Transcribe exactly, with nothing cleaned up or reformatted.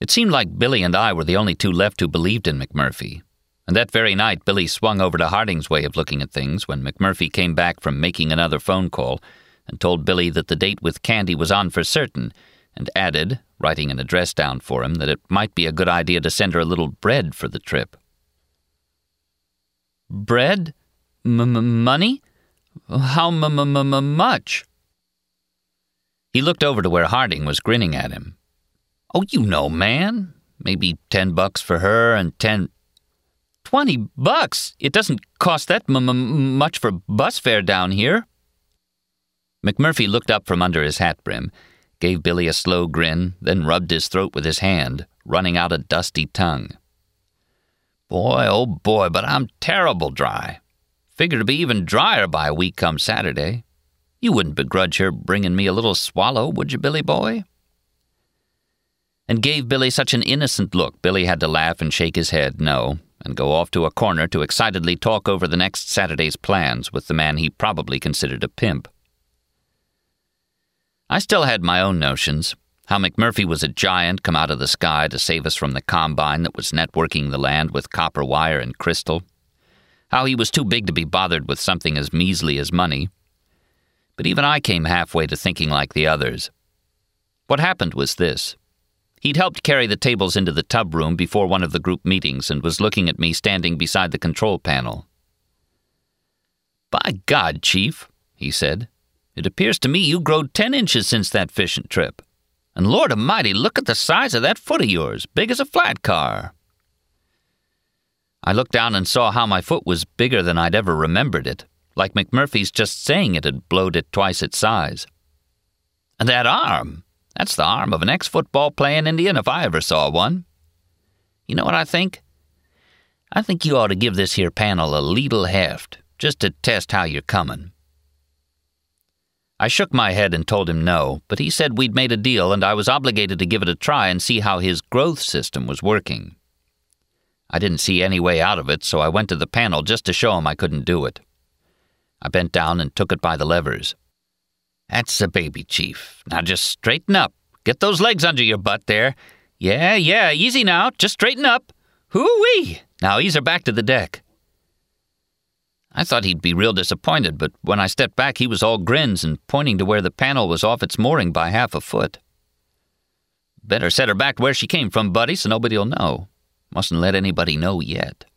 It seemed like Billy and I were the only two left who believed in McMurphy. And that very night, Billy swung over to Harding's way of looking at things when McMurphy came back from making another phone call and told Billy that the date with Candy was on for certain, and added, writing an address down for him, that it might be a good idea to send her a little bread for the trip. Bread? M-m-money? How m-m-m-much? He looked over to where Harding was grinning at him. Oh, you know, man. Maybe ten bucks for her and ten... Twenty bucks? It doesn't cost that m- much for bus fare down here. McMurphy looked up from under his hat brim, gave Billy a slow grin, then rubbed his throat with his hand, running out a dusty tongue. Boy, oh boy, but I'm terrible dry. Figure to be even drier by a week come Saturday. You wouldn't begrudge her bringing me a little swallow, would you, Billy boy? And gave Billy such an innocent look, Billy had to laugh and shake his head no, and go off to a corner to excitedly talk over the next Saturday's plans with the man he probably considered a pimp. I still had my own notions, how McMurphy was a giant come out of the sky to save us from the combine that was networking the land with copper wire and crystal, how he was too big to be bothered with something as measly as money. But even I came halfway to thinking like the others. What happened was this. He'd helped carry the tables into the tub room before one of the group meetings and was looking at me standing beside the control panel. By God, Chief, he said, it appears to me you growed ten inches since that fishing trip. And Lord Almighty, look at the size of that foot of yours, big as a flat car. I looked down and saw how my foot was bigger than I'd ever remembered it, like McMurphy's just saying it had blowed it twice its size. And that arm, that's the arm of an ex-football playing Indian if I ever saw one. You know what I think? I think you ought to give this here panel a leetle heft, just to test how you're coming. I shook my head and told him no, but he said we'd made a deal and I was obligated to give it a try and see how his growth system was working. I didn't see any way out of it, so I went to the panel just to show him I couldn't do it. I bent down and took it by the levers. That's the baby, Chief. Now just straighten up. Get those legs under your butt there. Yeah, yeah, easy now. Just straighten up. Hoo-wee! Now ease her back to the deck. I thought he'd be real disappointed, but when I stepped back, he was all grins and pointing to where the panel was off its mooring by half a foot. Better set her back where she came from, buddy, so nobody'll know. Mustn't let anybody know yet.